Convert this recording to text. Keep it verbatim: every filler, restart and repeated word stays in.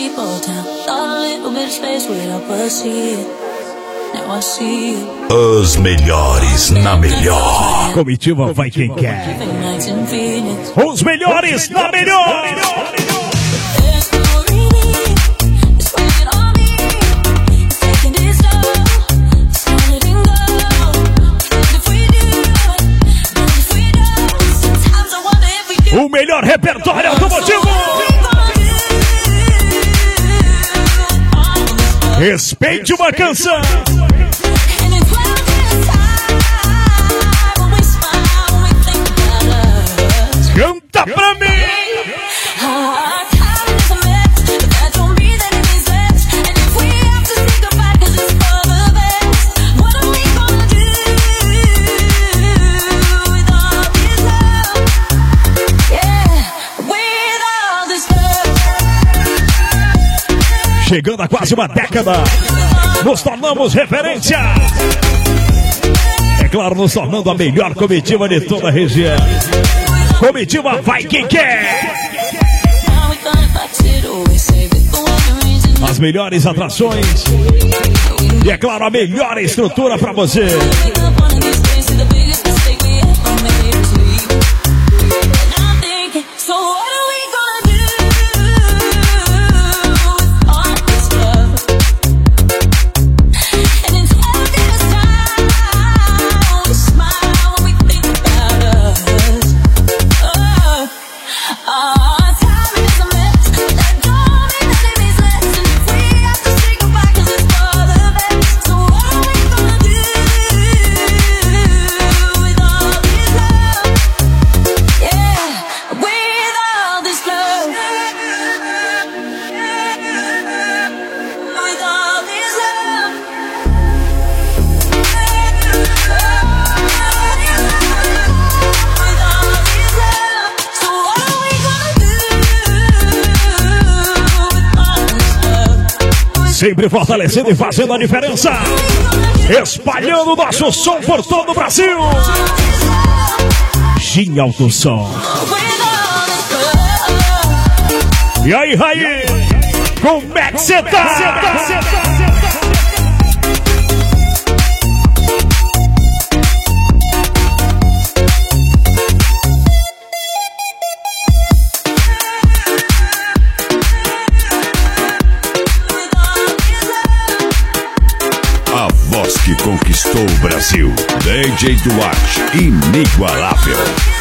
Os melhores na melhor. Comitiva vai quem quer. Os melhores na melhor. O melhor repertório automotivo. Respeite uma canção. Canta pra mim. Chegando a quase uma década, nos tornamos referência. É claro, nos tornando a melhor comitiva de toda a região. Comitiva vai quem quer. As melhores atrações. E é claro, a melhor estrutura para você. Sempre fortalecendo e fazendo a diferença. Espalhando o nosso som por todo o Brasil. Gin Alto Som. E aí, Raí? Como é que você tá? Que conquistou o Brasil. D J Duarte, inigualável.